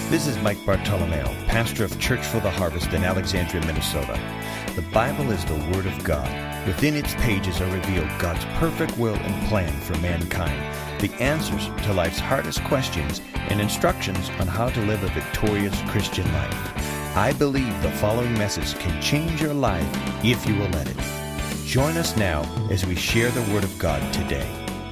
This is Mike Bartolomeo, pastor of Church for the Harvest in Alexandria, Minnesota. The Bible is the Word of God. Within its pages are revealed God's perfect will and plan for mankind, the answers to life's hardest questions, and instructions on how to live a victorious Christian life. I believe the following message can change your life if you will let it. Join us now as we share the Word of God today.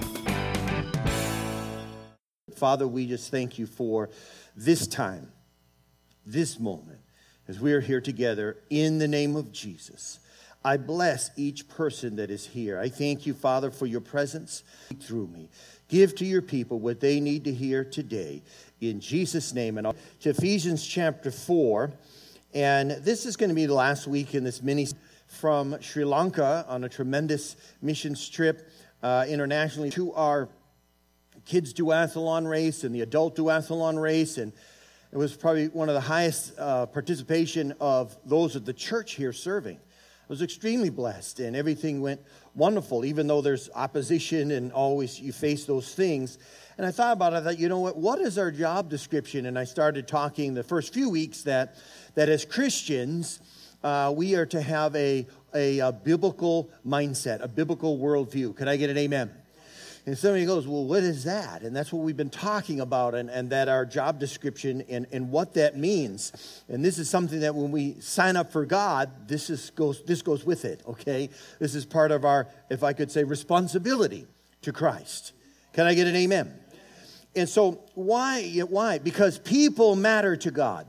Father, we just thank you for this time, this moment, as we are here together in the name of Jesus. I bless each person that is here. I thank you, Father, for your presence through me. Give to your people what they need to hear today. In Jesus' name. And to Ephesians chapter 4. And this is going to be the last week in this mini from Sri Lanka on a tremendous missions trip internationally to our kids duathlon race and the adult duathlon race, and it was probably one of the highest participation of those of the church here serving. I was extremely blessed, and everything went wonderful, even though there's opposition and always you face those things. And I thought about it, I thought, you know what is our job description? And I started talking the first few weeks that as Christians, we are to have a biblical mindset, a biblical worldview. Can I get an amen? And somebody goes, well, what is that? And that's what we've been talking about, and that our job description and what that means. And this is something that when we sign up for God, this goes with it, okay? This is part of our, if I could say, responsibility to Christ. Can I get an amen? And so why? Because people matter to God.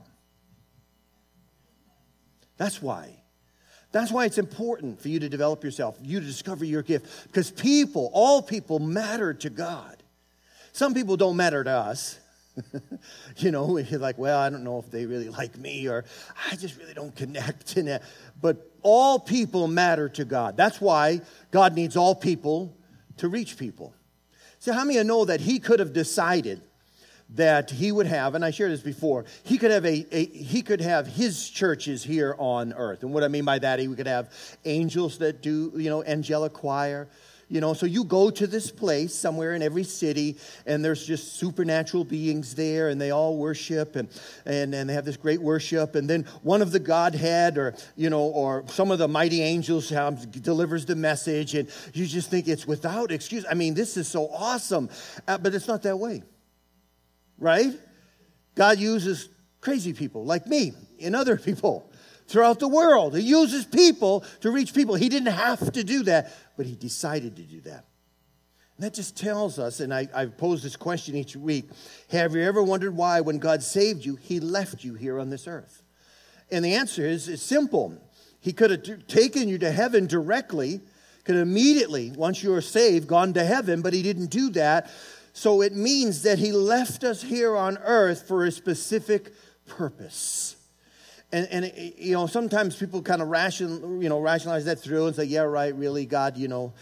That's why. That's why it's important for you to develop yourself, you to discover your gift. Because all people matter to God. Some people don't matter to us. You know, you're like, well, I don't know if they really like me, or I just really don't connect in that. But all people matter to God. That's why God needs all people to reach people. So how many of you know that he could have decided that he would have, and I shared this before, he could have his churches here on earth. And what I mean by that, he could have angels that do, angelic choir. So you go to this place somewhere in every city, and there's just supernatural beings there, and they all worship, and they have this great worship. And then one of the Godhead, or some of the mighty angels delivers the message, and you just think it's without excuse. I mean, this is so awesome, but it's not that way. Right? God uses crazy people like me and other people throughout the world. He uses people to reach people. He didn't have to do that, but he decided to do that. And that just tells us, and I pose this question each week, have you ever wondered why when God saved you, he left you here on this earth? And the answer is it's simple. He could have taken you to heaven directly, could have immediately, once you were saved, gone to heaven, but he didn't do that. So it means that he left us here on earth for a specific purpose. And sometimes people kind of rationalize that through and say, yeah, right, really, God,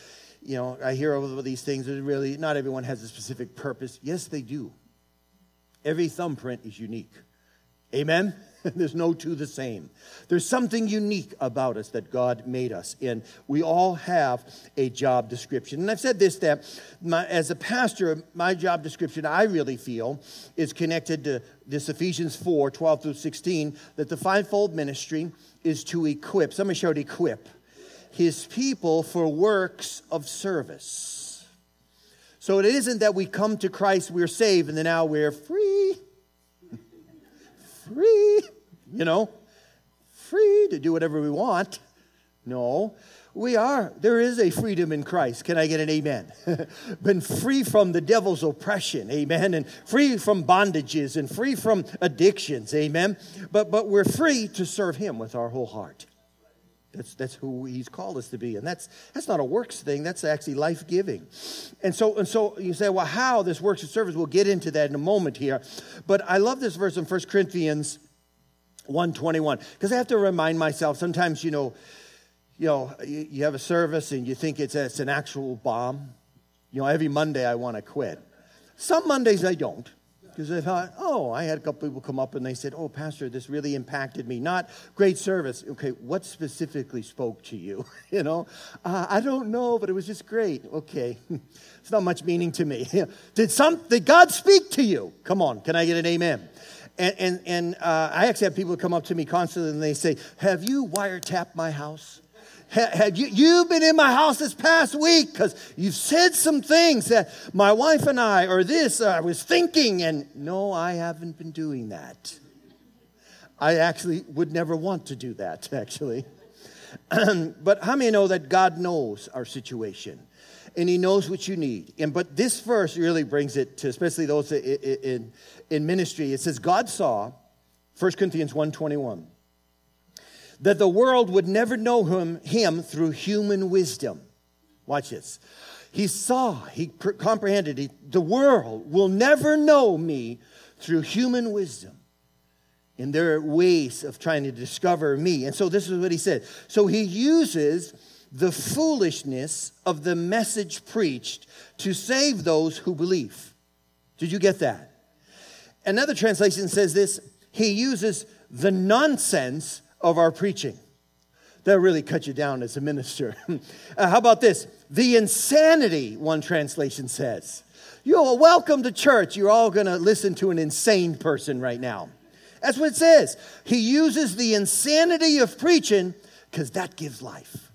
I hear all these things. Really, not everyone has a specific purpose. Yes, they do. Every thumbprint is unique. Amen? There's no two the same. There's something unique about us that God made us. And we all have a job description. And I've said this, that as a pastor, my job description, I really feel, is connected to this Ephesians 4, 12 through 16, that the fivefold ministry is to equip. Somebody shout equip. His people for works of service. So it isn't that we come to Christ, we're saved, and then now we're free, free to do whatever we want. No, we are. There is a freedom in Christ. Can I get an amen? Been free from the devil's oppression, amen, and free from bondages and free from addictions, amen. But we're free to serve him with our whole heart. That's who he's called us to be. And that's not a works thing. That's actually life-giving. And so you say, well, how this works of service? We'll get into that in a moment here. But I love this verse in 1 Corinthians 1:21. Because I have to remind myself, sometimes, you have a service and you think it's an actual bomb. Every Monday I want to quit. Some Mondays I don't. Because I thought, I had a couple people come up and they said, Pastor, this really impacted me. Not great service. Okay, what specifically spoke to you? I don't know, but it was just great. Okay, it's not much meaning to me. Did God speak to you? Come on, can I get an amen? And I actually have people come up to me constantly and they say, have you wiretapped my house? Have you've been in my house this past week because you've said some things that my wife and I, or this, I was thinking. And no, I haven't been doing that. I actually would never want to do that, actually. But how many know that God knows our situation? And he knows what you need. But this verse really brings it to, especially those in ministry. It says, God saw, 1 Corinthians 1:21, that the world would never know him through human wisdom. Watch this. He comprehended, the world will never know me through human wisdom in their ways of trying to discover me. And so this is what he said. So he uses the foolishness of the message preached to save those who believe. Did you get that? Another translation says this, he uses the nonsense of our preaching. That really cut you down as a minister. How about this? The insanity, one translation says. You're welcome to church. You're all going to listen to an insane person right now. That's what it says. He uses the insanity of preaching because that gives life.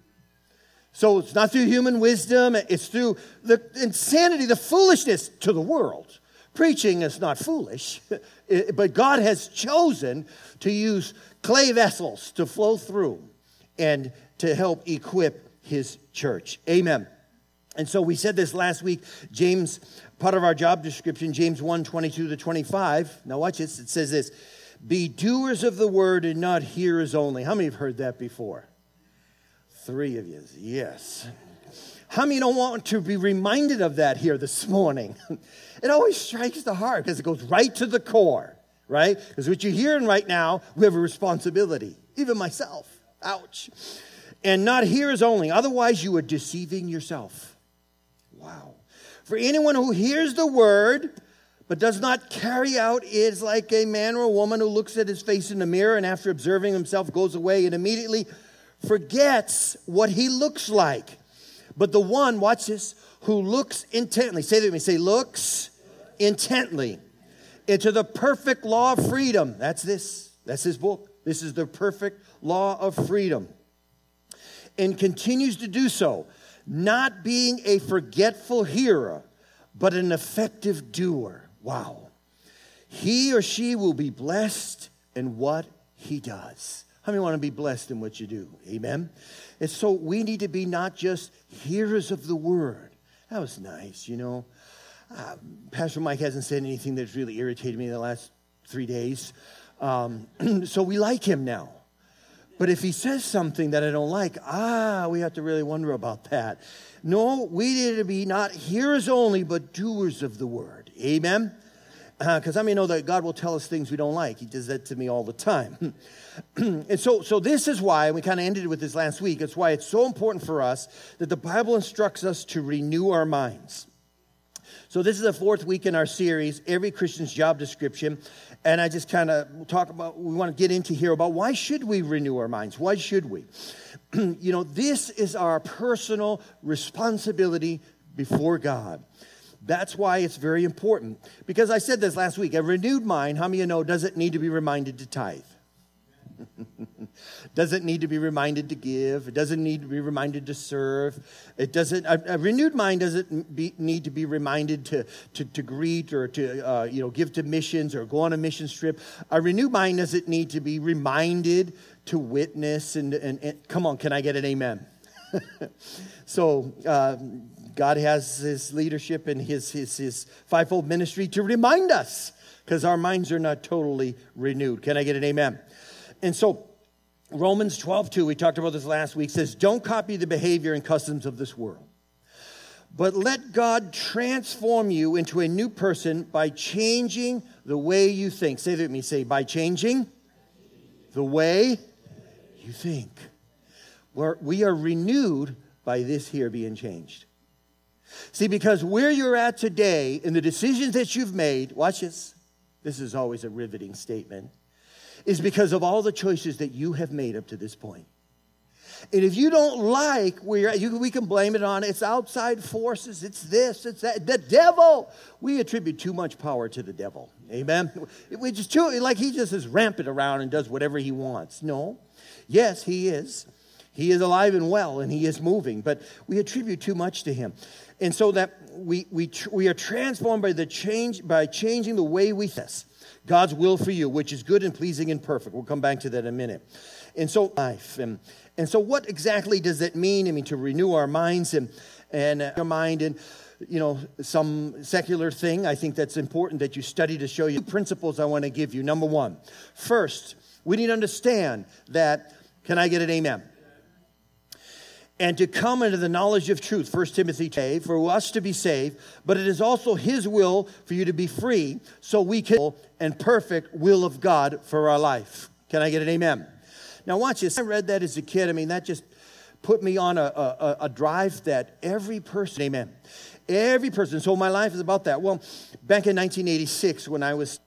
So it's not through human wisdom. It's through the insanity, the foolishness to the world. Preaching is not foolish, but God has chosen to use clay vessels to flow through and to help equip his church. Amen. And so we said this last week, James, part of our job description, James 1:22-25. Now watch this. It says this, be doers of the word and not hearers only. How many have heard that before? 3 of you, yes. How many don't want to be reminded of that here this morning? It always strikes the heart because it goes right to the core, right? Because what you're hearing right now, we have a responsibility. Even myself. Ouch. And not hearers only. Otherwise, you are deceiving yourself. Wow. For anyone who hears the word but does not carry out is like a man or a woman who looks at his face in the mirror and after observing himself goes away and immediately forgets what he looks like. But the one, watch this, who looks intently, say that with me, say looks intently into the perfect law of freedom. That's this. That's his book. This is the perfect law of freedom. And continues to do so, not being a forgetful hearer, but an effective doer. Wow. He or she will be blessed in what he does. How many want to be blessed in what you do? Amen. And so we need to be not just hearers of the word. That was nice, you know. Pastor Mike hasn't said anything that's really irritated me in the last 3 days. So we like him now. But if he says something that I don't like, we have to really wonder about that. No, we need to be not hearers only, but doers of the word. Amen? Because I know that God will tell us things we don't like. He does that to me all the time. And so this is why, and we kind of ended with this last week, it's why it's so important for us that the Bible instructs us to renew our minds. So this is the 4th week in our series, Every Christian's Job Description. And I just kind of we want to get into here about why should we renew our minds? Why should we? This is our personal responsibility before God. That's why it's very important. Because I said this last week, a renewed mind, how many of you know, doesn't need to be reminded to tithe. Doesn't need to be reminded to give. It doesn't need to be reminded to serve. It doesn't. A renewed mind doesn't need to be reminded to greet or to give to missions or go on a mission trip. A renewed mind doesn't need to be reminded to witness and come on, can I get an amen? So God has his leadership and his fivefold ministry to remind us because our minds are not totally renewed. Can I get an amen? And so Romans 12:2, we talked about this last week, says, don't copy the behavior and customs of this world, but let God transform you into a new person by changing the way you think. Say that with me. Say, by changing the way you think. We are renewed by this here being changed. See, because where you're at today and the decisions that you've made, watch this. This is always a riveting statement. Is because of all the choices that you have made up to this point. And if you don't like where you're at, we can blame it on it's outside forces, it's this, it's that. The devil. We attribute too much power to the devil. Amen? We just like he just is rampant around and does whatever he wants. No. Yes, he is. He is alive and well, and he is moving. But we attribute too much to him. And so that we are transformed by changing the way we think. God's will for you, which is good and pleasing and perfect. We'll come back to that in a minute. And so life. And so what exactly does that mean? I mean, to renew our minds and our mind and, some secular thing. I think that's important that you study to show you principles I want to give you. Number one, first, we need to understand that, can I get an amen? And to come into the knowledge of truth, 1 Timothy 2, for us to be saved, but it is also his will for you to be free, so we can and perfect will of God for our life. Can I get an amen? Now watch this. I read that as a kid. I mean, that just put me on a drive that every person, amen, every person. So my life is about that. Well, back in 1986 when I was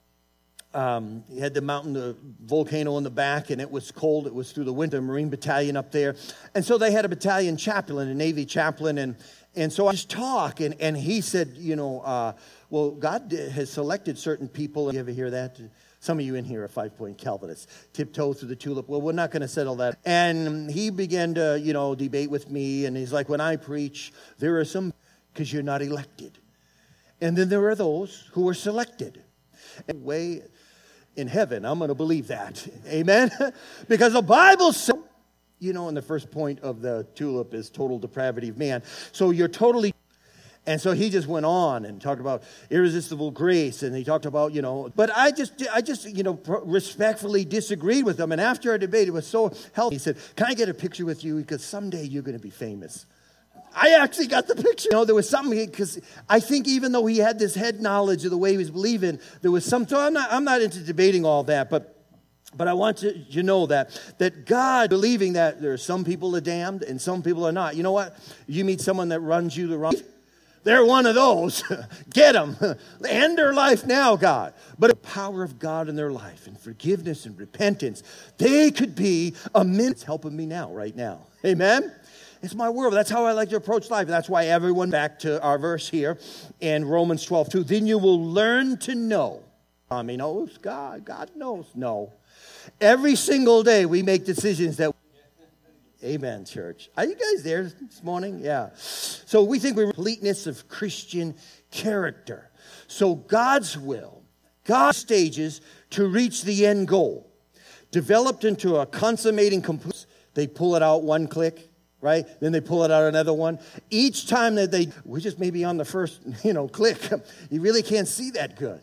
you had the mountain, the volcano in the back, and it was cold. It was through the winter, Marine Battalion up there. And so they had a battalion chaplain, a Navy chaplain, and so I just talk, and he said, well, God has selected certain people. You ever hear that? Some of you in here are 5-point Calvinists. Tiptoe through the tulip. Well, we're not going to settle that. And he began to, debate with me, and he's like, when I preach, there are some, because you're not elected. And then there are those who are selected. And way in heaven, I'm going to believe that. Amen? Because the Bible says, and the first point of the tulip is total depravity of man. So you're totally, and so he just went on and talked about irresistible grace, and he talked about, but I just respectfully disagreed with him. And after our debate, it was so healthy. He said, can I get a picture with you? Because someday you're going to be famous. I actually got the picture. There was something, because I think even though he had this head knowledge of the way he was believing, there was some, so I'm not into debating all that, but I want you to know that God, believing that there are some people are damned and some people are not. You know what? You meet someone that runs you the wrong, they're one of those. Get them. End their life now, God. But the power of God in their life and forgiveness and repentance, they could be a minute. It's helping me now, right now. Amen? It's my world. That's how I like to approach life. That's why everyone, back to our verse here in Romans 12:2. Then you will learn to know. Tommy knows. God knows. No. Every single day we make decisions that. Amen, church. Are you guys there this morning? Yeah. So we think we're completeness of Christian character. So God's will, God's stages to reach the end goal, developed into a consummating complete. They pull it out one click. Right? Then they pull it out another one. Each time that we're just maybe on the first, click. You really can't see that good.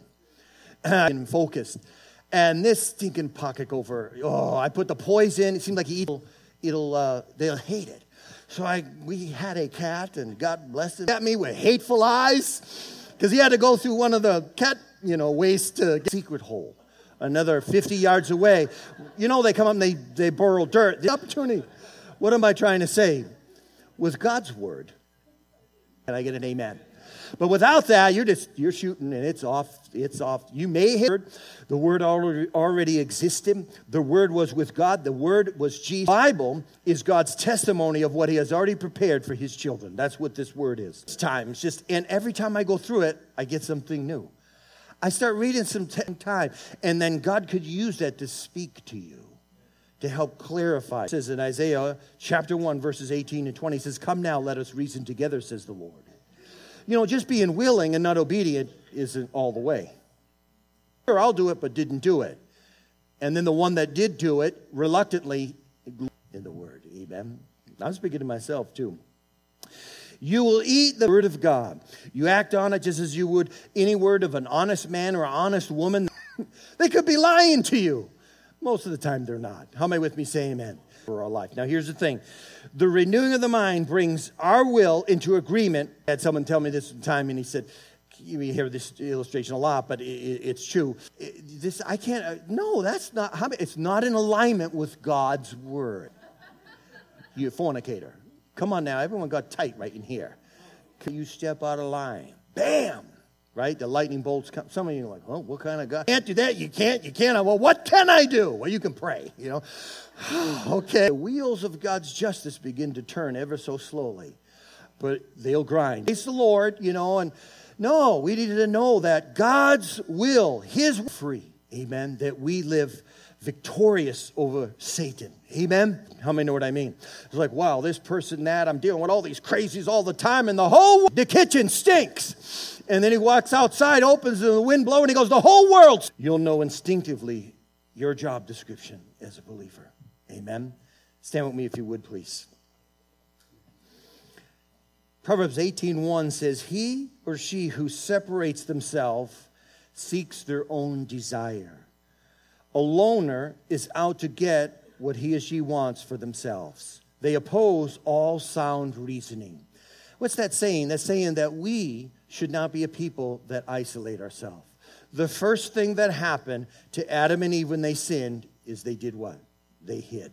And focused. And this stinking pocket over, I put the poison. It seemed like they'll hate it. So we had a cat, and God bless him, at me with hateful eyes, because he had to go through one of the cat, ways to get a secret hole. Another 50 yards away. They come up and they burrow dirt. The opportunity. What am I trying to say? With God's word, can I get an amen? But without that, you're shooting and it's off. It's off. You may hear the word already existed. The word was with God. The word was Jesus. The Bible is God's testimony of what he has already prepared for his children. That's what this word is. It's time. It's just, and every time I go through it, I get something new. I start reading some time, and then God could use that to speak to you, to help clarify. It says in Isaiah chapter 1, verses 18 and 20, it says, come now, let us reason together, says the Lord. Just being willing and not obedient isn't all the way. Sure, I'll do it, but didn't do it. And then the one that did do it, reluctantly, in the word. Amen. I'm speaking to myself, too. You will eat the word of God. You act on it just as you would any word of an honest man or an honest woman. They could be lying to you. Most of the time, they're not. How many with me say amen for our life? Now, here's the thing. The renewing of the mind brings our will into agreement. I had someone tell me this one time, and he said, you hear this illustration a lot, but it's true. I can't, no, that's not, it's not in alignment with God's word. You fornicator. Come on now, everyone got tight right in here. You step out of line. Bam! right? The lightning bolts come. Some of you are like, oh, what kind of God? Can't do that. You can't. Well, what can I do? Well, you can pray, Okay. The wheels of God's justice begin to turn ever so slowly, but they'll grind. Praise the Lord, and no, we need to know that God's will, His free, amen, that we live victorious over Satan. Amen? How many know what I mean? It's like, wow, this person, that, I'm dealing with all these crazies all the time, and the kitchen stinks. And then he walks outside, opens the wind blowing, and he goes, the whole world. You'll know instinctively your job description as a believer. Amen? Stand with me if you would, please. Proverbs 18:1 says, he or she who separates themselves seeks their own desire. A loner is out to get what he or she wants for themselves. They oppose all sound reasoning. What's that saying? That's saying that we should not be a people that isolate ourselves. The first thing that happened to Adam and Eve when they sinned is they did what? They hid.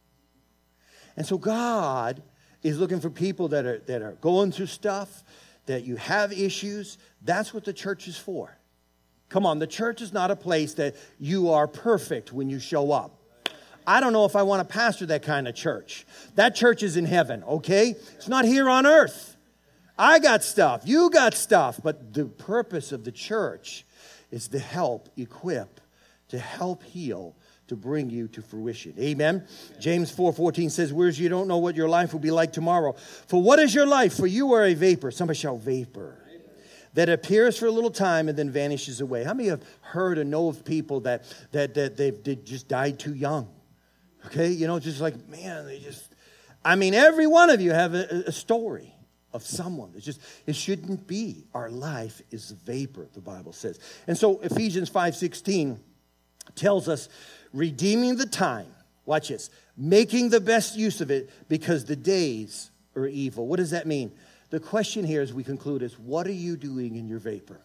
And so God is looking for people that are going through stuff, that you have issues. That's what the church is for. Come on, the church is not a place that you are perfect when you show up. I don't know if I want to pastor that kind of church. That church is in heaven, okay? It's not here on earth. I got stuff. You got stuff. But the purpose of the church is to help equip, to help heal, to bring you to fruition. Amen? James 4:14 says, whereas you don't know what your life will be like tomorrow. For what is your life? For you are a vapor. Somebody shout vapor. That appears for a little time and then vanishes away. How many have heard or know of people that they just died too young? Okay, just like, man, every one of you have a story of someone. It shouldn't be. Our life is vapor, the Bible says. And so Ephesians 5:16 tells us, redeeming the time, watch this, making the best use of it because the days are evil. What does that mean? The question here as we conclude is, what are you doing in your vapor?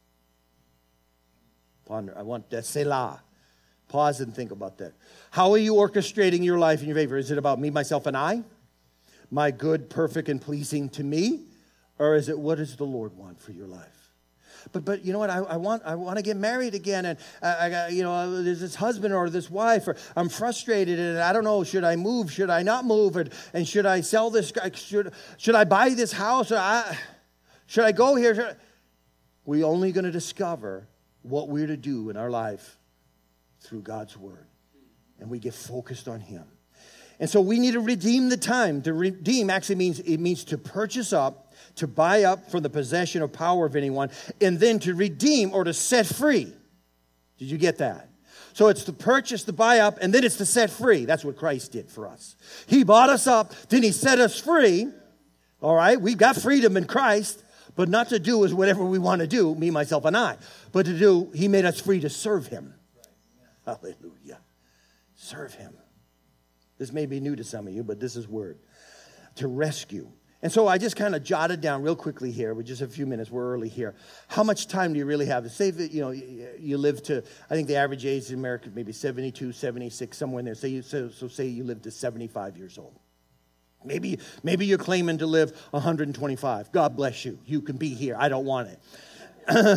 Ponder. I want that Selah. Pause and think about that. How are you orchestrating your life in your vapor? Is it about me, myself, and I? My good, perfect, and pleasing to me? Or is it, what does the Lord want for your life? But you know what? I want to get married again, and I got, there's this husband or this wife, or I'm frustrated, and I don't know, should I move? Should I not move? And should I sell this? Should I buy this house? Or should I go here? We're only going to discover what we're to do in our life through God's word, and we get focused on Him. And so we need to redeem the time. To redeem actually means to purchase up, to buy up from the possession or power of anyone, and then to redeem or to set free. Did you get that? So it's to purchase, to buy up, and then it's to set free. That's what Christ did for us. He bought us up, then He set us free. All right, we've got freedom in Christ, but not to do is whatever we want to do, me, myself, and I. But to do, He made us free to serve Him. Hallelujah. Serve Him. This may be new to some of you, but this is word. To rescue. And so I just kind of jotted down real quickly here. With just a few minutes. We're early here. How much time do you really have? Say that, you live to, I think the average age in America maybe 72, 76, somewhere in there. Say you live to 75 years old. Maybe you're claiming to live 125. God bless you. You can be here. I don't want it.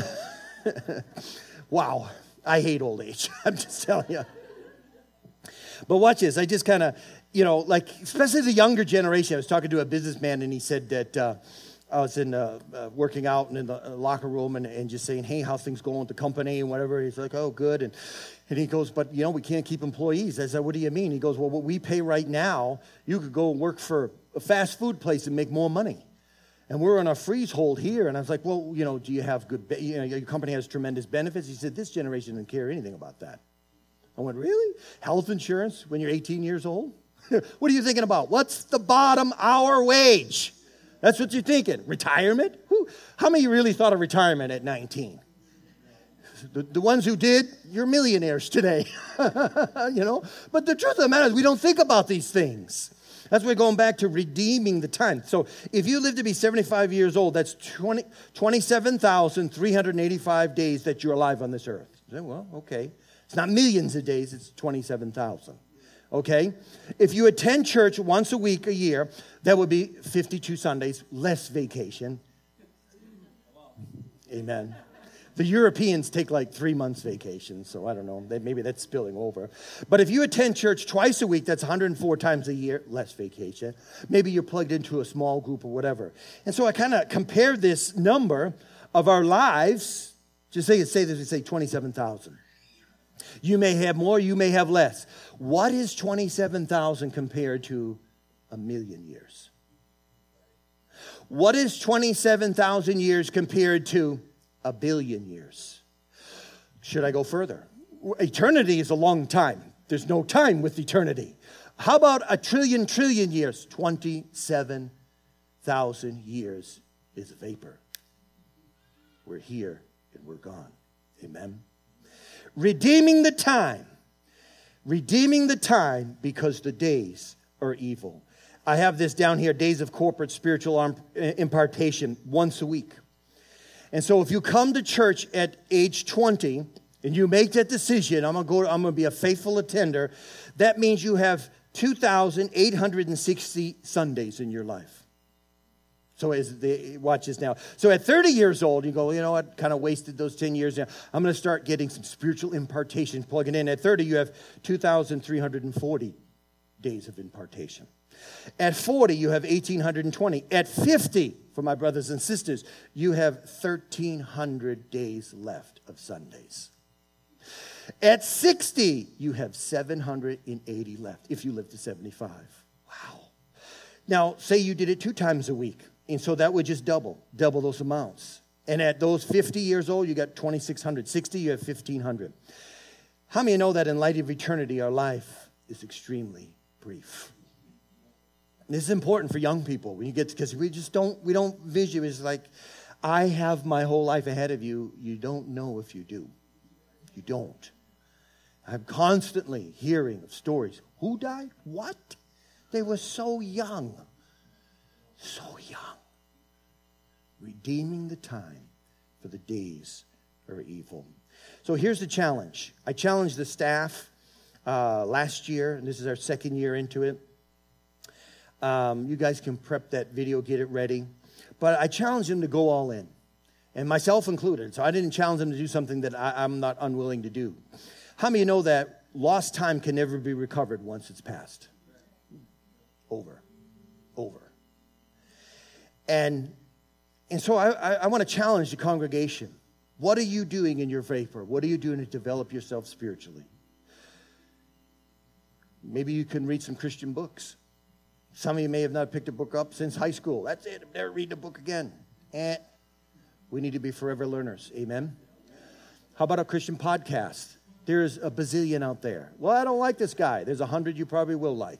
Wow. I hate old age. I'm just telling you. But watch this. I just kind of, especially the younger generation. I was talking to a businessman, and he said that I was working out and in the locker room and just saying, hey, how's things going with the company and whatever. He's like, oh, good. And he goes, but, we can't keep employees. I said, what do you mean? He goes, well, what we pay right now, you could go and work for a fast food place and make more money. And we're on a freeze hold here. And I was like, well, do you have good, your company has tremendous benefits? He said, this generation doesn't care anything about that. I went, really? Health insurance when you're 18 years old? What are you thinking about? What's the bottom hour wage? That's what you're thinking. Retirement? How many of you really thought of retirement at 19? The ones who did, you're millionaires today. But the truth of the matter is we don't think about these things. That's why we're going back to redeeming the time. So if you live to be 75 years old, that's 27,385 days that you're alive on this earth. Well, okay. It's not millions of days, it's 27,000. Okay? If you attend church once a week, a year, that would be 52 Sundays, less vacation. Amen. The Europeans take like 3 months vacation, so I don't know, maybe that's spilling over. But if you attend church twice a week, that's 104 times a year, less vacation. Maybe you're plugged into a small group or whatever. And so I kind of compared this number of our lives, just say 27,000. You may have more, you may have less. What is 27,000 compared to 1,000,000 years? What is 27,000 years compared to 1,000,000,000 years? Should I go further? Eternity is a long time. There's no time with eternity. How about 1,000,000,000,000,000 years? 27,000 years is a vapor. We're here and we're gone. Amen. Redeeming the time because the days are evil. I have this down here, days of corporate spiritual impartation, once a week. And so if you come to church at age 20 and you make that decision, I'm going to be a faithful attender, that means you have 2,860 Sundays in your life. So watch this now. So at 30 years old, you go, you know what, kind of wasted those 10 years. Now I'm going to start getting some spiritual impartation, plugging in. At 30, you have 2,340 days of impartation. At 40, you have 1,820. At 50, for my brothers and sisters, you have 1,300 days left of Sundays. At 60, you have 780 left, if you live to 75. Wow. Now, say you did it 2 times a week. And so that would just double those amounts. And at those 50 years old, you got 2,600. 60, you have 1,500. How many know that in light of eternity, our life is extremely brief? This is important for young people when you get, because we don't visualize. It's like, I have my whole life ahead of you. You don't know if you do. You don't. I'm constantly hearing of stories. Who died? What? They were so young. So young. Redeeming the time, for the days are evil. So here's the challenge. I challenged the staff last year, and this is our second year into it. You guys can prep that video, get it ready. But I challenged them to go all in, and myself included. So I didn't challenge them to do something that I'm not unwilling to do. How many of you know that lost time can never be recovered once it's passed? Over. And so I want to challenge the congregation. What are you doing in your vapor? What are you doing to develop yourself spiritually? Maybe you can read some Christian books. Some of you may have not picked a book up since high school. That's it. I've never read a book again. We need to be forever learners. Amen? How about a Christian podcast? There's a bazillion out there. Well, I don't like this guy. There's 100 you probably will like.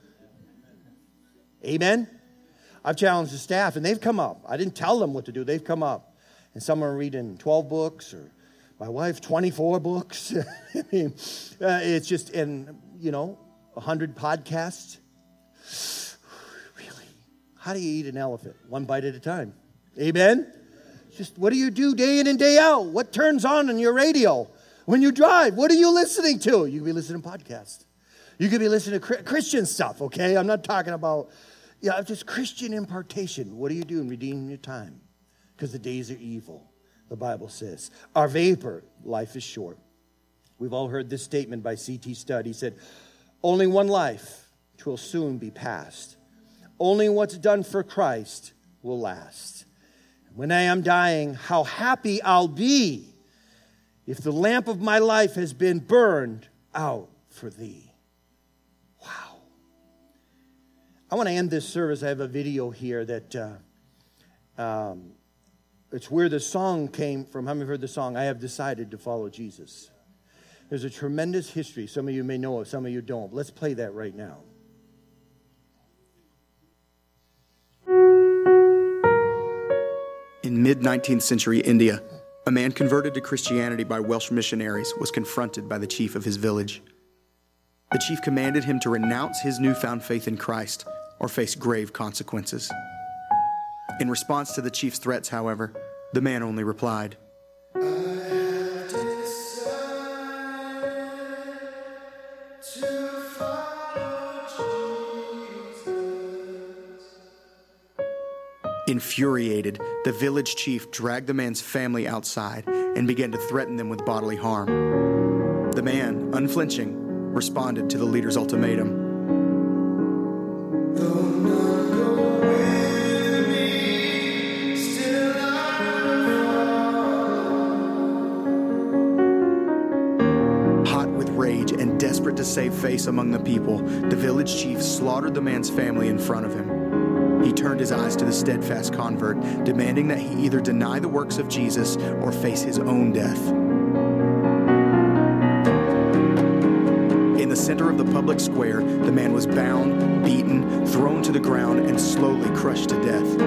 Amen? I've challenged the staff, and they've come up. I didn't tell them what to do. They've come up. And some are reading 12 books, or my wife, 24 books. I mean, it's just, 100 podcasts. Really? How do you eat an elephant? One bite at a time. Amen? Just what do you do day in and day out? What turns on your radio? When you drive, what are you listening to? You could be listening to podcasts. You could be listening to Christian stuff, okay? I'm not talking about, just Christian impartation. What are you doing? Redeeming your time. Because the days are evil, the Bible says. Our vapor, life is short. We've all heard this statement by C.T. Studd. He said, only one life, 'twill soon be past. Only what's done for Christ will last. When I am dying, how happy I'll be if the lamp of my life has been burned out for thee. Wow. I want to end this service. I have a video here that it's where the song came from. How many have heard the song, I Have Decided to Follow Jesus? There's a tremendous history. Some of you may know it, some of you don't. Let's play that right now. In mid-19th century India, a man converted to Christianity by Welsh missionaries was confronted by the chief of his village. The chief commanded him to renounce his newfound faith in Christ or face grave consequences. In response to the chief's threats, however, the man only replied, Infuriated, the village chief dragged the man's family outside and began to threaten them with bodily harm. The man, unflinching, responded to the leader's ultimatum. Hot with rage and desperate to save face among the people, the village chief slaughtered the man's family in front of him. He turned his eyes to the steadfast convert, demanding that he either deny the works of Jesus or face his own death. In the center of the public square, the man was bound, beaten, thrown to the ground, and slowly crushed to death.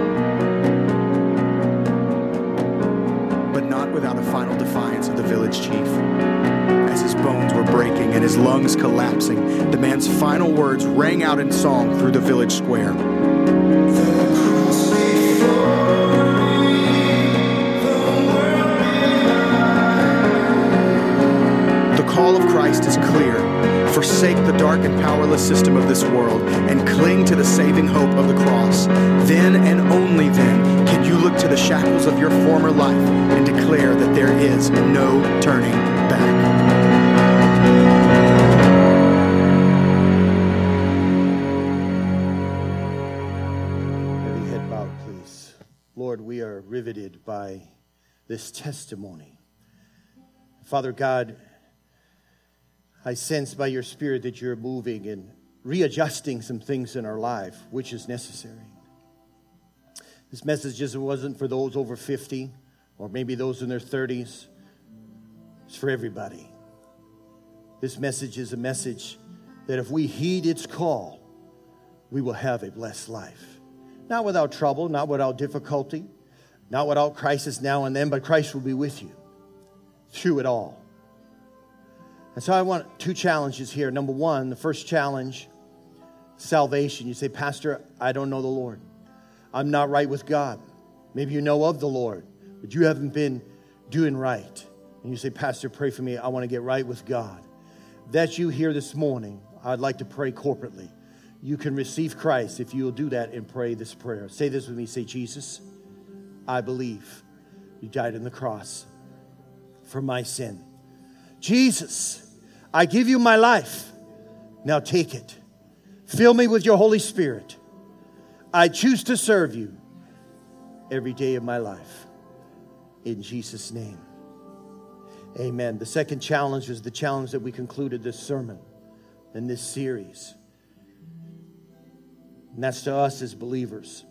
But not without a final defiance of the village chief. As his bones were breaking and his lungs collapsing, the man's final words rang out in song through the village square. The call of Christ is clear. Forsake the dark and powerless system of this world and cling to the saving hope of the cross. Then and only then can you look to the shackles of your former life and declare that there is no turning back. Every head bowed, please. Lord, we are riveted by this testimony. Father God, I sense by your Spirit that you're moving and readjusting some things in our life, which is necessary. This message just wasn't for those over 50 or maybe those in their 30s. It's for everybody. This message is a message that if we heed its call, we will have a blessed life. Not without trouble, not without difficulty, not without crisis now and then, but Christ will be with you through it all. And so I want two challenges here. Number one, the first challenge, salvation. You say, Pastor, I don't know the Lord. I'm not right with God. Maybe you know of the Lord, but you haven't been doing right. And you say, Pastor, pray for me. I want to get right with God. That's you here this morning. I'd like to pray corporately. You can receive Christ if you'll do that and pray this prayer. Say this with me. Say, Jesus, I believe you died on the cross for my sin. Jesus, I give you my life. Now take it. Fill me with your Holy Spirit. I choose to serve you every day of my life. In Jesus' name. Amen. The second challenge is the challenge that we concluded this sermon and this series. And that's to us as believers.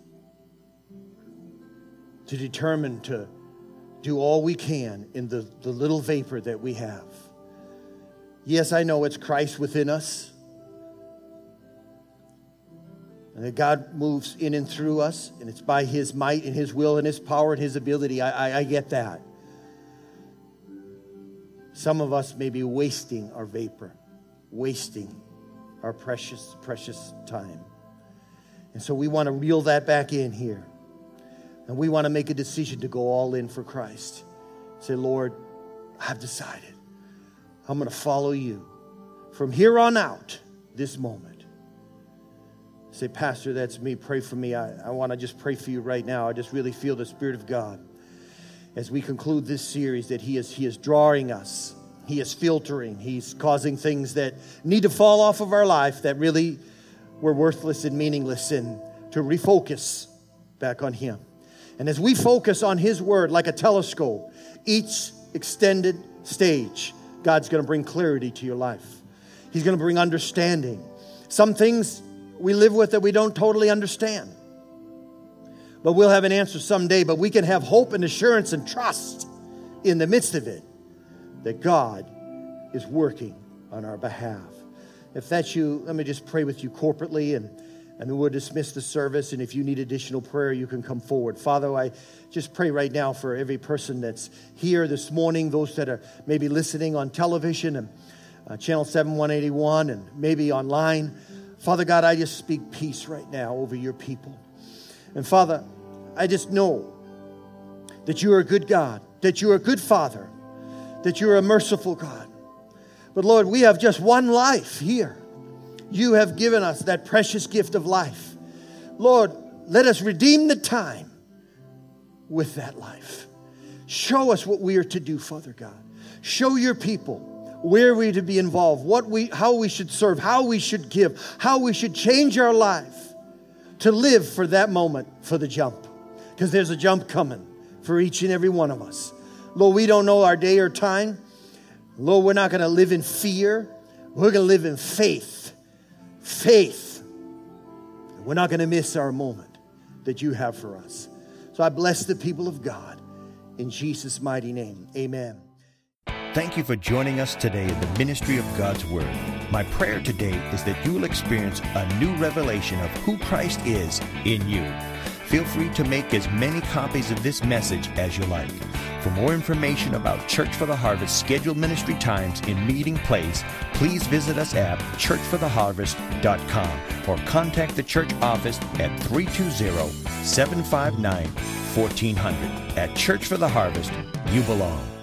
To determine to do all we can in the little vapor that we have. Yes, I know it's Christ within us. And that God moves in and through us. And it's by His might and His will and His power and His ability. I get that. Some of us may be wasting our vapor. Wasting our precious, precious time. And so we want to reel that back in here. And we want to make a decision to go all in for Christ. Say, Lord, I've decided. I'm going to follow you from here on out, this moment. Say, Pastor, that's me. Pray for me. I want to just pray for you right now. I just really feel the Spirit of God as we conclude this series that He is drawing us. He is filtering. He's causing things that need to fall off of our life that really were worthless and meaningless, and to refocus back on Him. And as we focus on His Word like a telescope, each extended stage, God's going to bring clarity to your life. He's going to bring understanding. Some things we live with that we don't totally understand. But we'll have an answer someday. But we can have hope and assurance and trust in the midst of it that God is working on our behalf. If that's you, let me just pray with you corporately, and then we'll dismiss the service. And if you need additional prayer, you can come forward. Father, I just pray right now for every person that's here this morning, those that are maybe listening on television and Channel 7181 and maybe online. Father God, I just speak peace right now over your people. And Father, I just know that you are a good God, that you are a good Father, that you are a merciful God. But Lord, we have just one life here. You have given us that precious gift of life. Lord, let us redeem the time with that life. Show us what we are to do, Father God. Show your people where we are to be involved, how we should serve, how we should give, how we should change our life to live for that moment, for the jump. Because there's a jump coming for each and every one of us. Lord, we don't know our day or time. Lord, we're not going to live in fear. We're going to live in faith. Faith. We're not going to miss our moment that you have for us. So I bless the people of God in Jesus' mighty name. Amen. Thank you for joining us today in the ministry of God's Word. My prayer today is that you will experience a new revelation of who Christ is in you. Feel free to make as many copies of this message as you like. For more information about Church for the Harvest scheduled ministry times and meeting place, please visit us at churchfortheharvest.com or contact the church office at 320-759-1400. At Church for the Harvest, you belong.